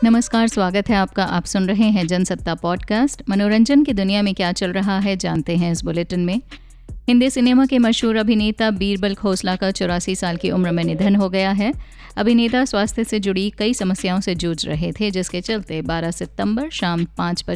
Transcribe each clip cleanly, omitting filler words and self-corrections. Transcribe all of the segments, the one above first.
नमस्कार, स्वागत है आपका। आप सुन रहे हैं जनसत्ता पॉडकास्ट। मनोरंजन की दुनिया में क्या चल रहा है जानते हैं इस बुलेटिन में। हिंदी सिनेमा के मशहूर अभिनेता बीरबल खोसला का 84 साल की उम्र में निधन हो गया है। अभिनेता स्वास्थ्य से जुड़ी कई समस्याओं से जूझ रहे थे, जिसके चलते 12 सितंबर शाम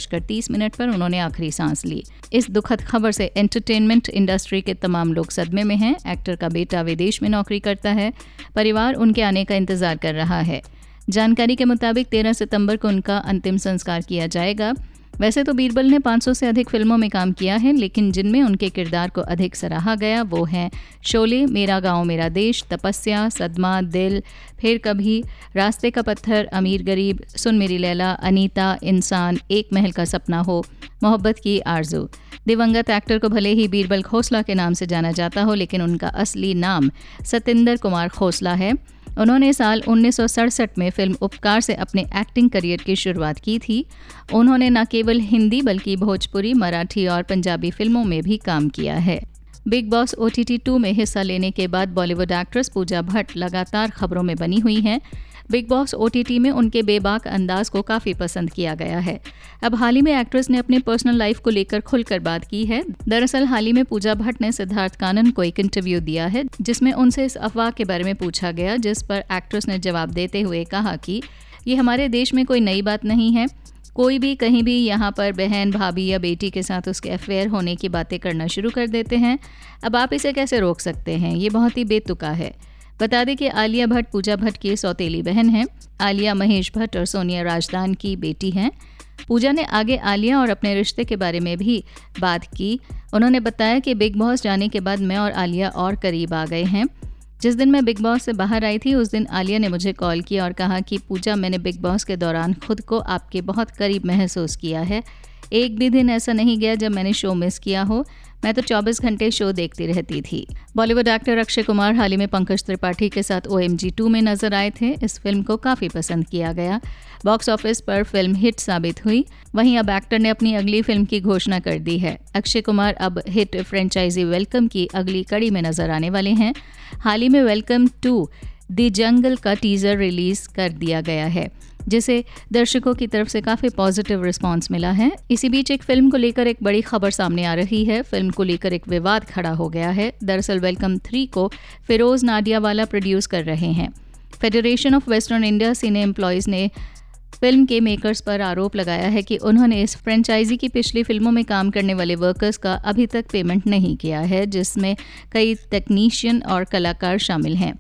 5:30 पर उन्होंने आखिरी सांस ली। इस दुखद खबर से एंटरटेनमेंट इंडस्ट्री के तमाम लोग सदमे में हैं। एक्टर का बेटा विदेश में नौकरी करता है। परिवार उनके आने का इंतजार कर रहा है। जानकारी के मुताबिक 13 सितंबर को उनका अंतिम संस्कार किया जाएगा। वैसे तो बीरबल ने 500 से अधिक फिल्मों में काम किया है, लेकिन जिनमें उनके किरदार को अधिक सराहा गया वो हैं शोले, मेरा गांव मेरा देश, तपस्या, सदमा, दिल, फिर कभी, रास्ते का पत्थर, अमीर गरीब, सुन मेरी लैला, अनीता, इंसान, एक महल का सपना हो, मोहब्बत की आरज़ू। दिवंगत एक्टर को भले ही बीरबल खोसला के नाम से जाना जाता हो, लेकिन उनका असली नाम सतिंदर कुमार खोसला है। उन्होंने साल 1967 में फिल्म उपकार से अपने एक्टिंग करियर की शुरुआत की थी। उन्होंने न केवल हिंदी बल्कि भोजपुरी, मराठी और पंजाबी फिल्मों में भी काम किया है। बिग बॉस OTT 2 में हिस्सा लेने के बाद बॉलीवुड एक्ट्रेस पूजा भट्ट लगातार खबरों में बनी हुई हैं। बिग बॉस OTT में उनके बेबाक अंदाज को काफ़ी पसंद किया गया है। अब हाल ही में एक्ट्रेस ने अपने पर्सनल लाइफ को लेकर खुलकर बात की है। दरअसल हाल ही में पूजा भट्ट ने सिद्धार्थ कानन को एक इंटरव्यू दिया है, जिसमें उनसे इस अफवाह के बारे में पूछा गया, जिस पर एक्ट्रेस ने जवाब देते हुए कहा कि ये हमारे देश में कोई नई बात नहीं है। कोई भी कहीं भी यहाँ पर बहन, भाभी या बेटी के साथ उसके अफेयर होने की बातें करना शुरू कर देते हैं। अब आप इसे कैसे रोक सकते हैं? ये बहुत ही बेतुका है। बता दें कि आलिया भट्ट पूजा भट्ट की सौतेली बहन है। आलिया महेश भट्ट और सोनिया राजदान की बेटी हैं। पूजा ने आगे आलिया और अपने रिश्ते के बारे में भी बात की। उन्होंने बताया कि बिग बॉस जाने के बाद मैं और आलिया और करीब आ गए हैं। जिस दिन मैं बिग बॉस से बाहर आई थी, उस दिन आलिया ने मुझे कॉल किया और कहा कि पूजा, मैंने बिग बॉस के दौरान खुद को आपके बहुत करीब महसूस किया है। एक भी दिन ऐसा नहीं गया जब मैंने शो मिस किया हो। मैं तो 24 घंटे शो देखती रहती थी। बॉलीवुड एक्टर अक्षय कुमार हाल ही में पंकज त्रिपाठी के साथ OMG 2 में नजर आए थे। इस फिल्म को काफ़ी पसंद किया गया। बॉक्स ऑफिस पर फिल्म हिट साबित हुई। वहीं अब एक्टर ने अपनी अगली फिल्म की घोषणा कर दी है। अक्षय कुमार अब हिट फ्रेंचाइजी वेलकम की अगली कड़ी में नजर आने वाले हैं। हाल ही में वेलकम टू द जंगल का टीजर रिलीज कर दिया गया है, जिसे दर्शकों की तरफ से काफ़ी पॉजिटिव रिस्पांस मिला है। इसी बीच एक फिल्म को लेकर एक बड़ी खबर सामने आ रही है। फिल्म को लेकर एक विवाद खड़ा हो गया है। दरअसल वेलकम 3 को फिरोज नाडियावाला प्रोड्यूस कर रहे हैं। Federation of western India cine employees ने फिल्म के मेकर्स पर आरोप लगाया है कि उन्होंने इस फ्रेंचाइजी की पिछली फिल्मों में काम करने वाले वर्कर्स का अभी तक पेमेंट नहीं किया है, जिसमें कई टेक्नीशियन और कलाकार शामिल हैं।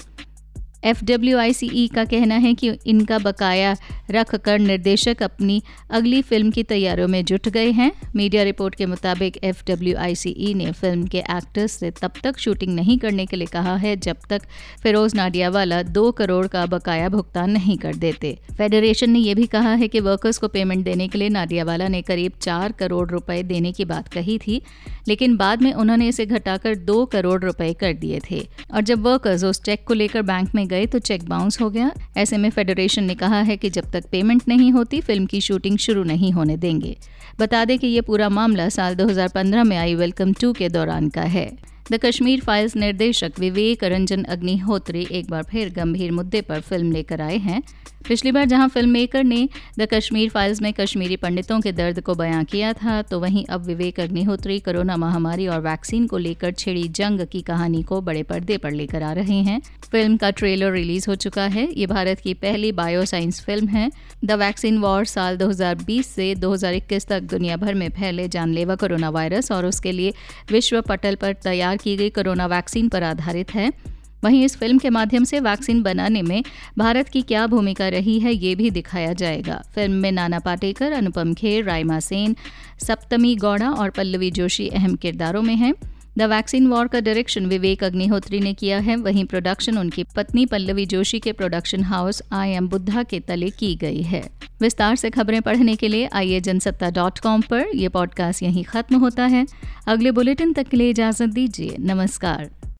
FWICE का कहना है कि इनका बकाया रख कर निर्देशक अपनी अगली फिल्म की तैयारियों में जुट गए हैं। मीडिया रिपोर्ट के मुताबिक FWICE ने फिल्म के एक्टर्स से तब तक शूटिंग नहीं करने के लिए कहा है जब तक फिरोज नाडियावाला 2 करोड़ का बकाया भुगतान नहीं कर देते। फेडरेशन ने यह भी कहा है कि वर्कर्स को पेमेंट देने के लिए नाडियावाला ने करीब 4 करोड़ रुपए देने की बात कही थी, लेकिन बाद में उन्होंने इसे घटाकर 2 करोड़ रुपए कर दिए थे। और जब वर्कर्स उस चेक को लेकर बैंक में गए तो चेक बाउंस हो गया। ऐसे में फेडरेशन ने कहा है कि जब तक पेमेंट नहीं होती फिल्म की शूटिंग शुरू नहीं होने देंगे। बता दें कि ये पूरा मामला साल 2015 में आई वेलकम 2 के दौरान का है। द कश्मीर फाइल्स निर्देशक विवेक रंजन अग्निहोत्री एक बार फिर गंभीर मुद्दे पर फिल्म लेकर आए हैं। पिछली बार जहां फिल्म मेकर ने द कश्मीर फाइल्स में कश्मीरी पंडितों के दर्द को बयां किया था, तो वहीं अब विवेक अग्निहोत्री कोरोना महामारी और वैक्सीन को लेकर छिड़ी जंग की कहानी को बड़े पर्दे पर लेकर आ रहे हैं। फिल्म का ट्रेलर रिलीज हो चुका है। ये भारत की पहली बायो साइंस फिल्म है। द वैक्सीन वॉर साल 2020 से 2021 तक दुनिया भर में फैले जानलेवा कोरोना वायरस और उसके लिए विश्व पटल पर तैयार की गई कोरोना वैक्सीन पर आधारित है। वहीं इस फिल्म के माध्यम से वैक्सीन बनाने में भारत की क्या भूमिका रही है, ये भी दिखाया जाएगा। फिल्म में नाना पाटेकर, अनुपम खेर, राइमा सेन, सप्तमी गौड़ा और पल्लवी जोशी अहम किरदारों में हैं। द वैक्सीन वॉर का डायरेक्शन विवेक अग्निहोत्री ने किया है। वहीं प्रोडक्शन उनकी पत्नी पल्लवी जोशी के production house I am Buddha के तले की गई है। विस्तार से खबरें पढ़ने के लिए आइए जनसत्ता.com पर। यह पॉडकास्ट यहीं खत्म होता है। अगले बुलेटिन तक के लिए इजाजत दीजिए। नमस्कार।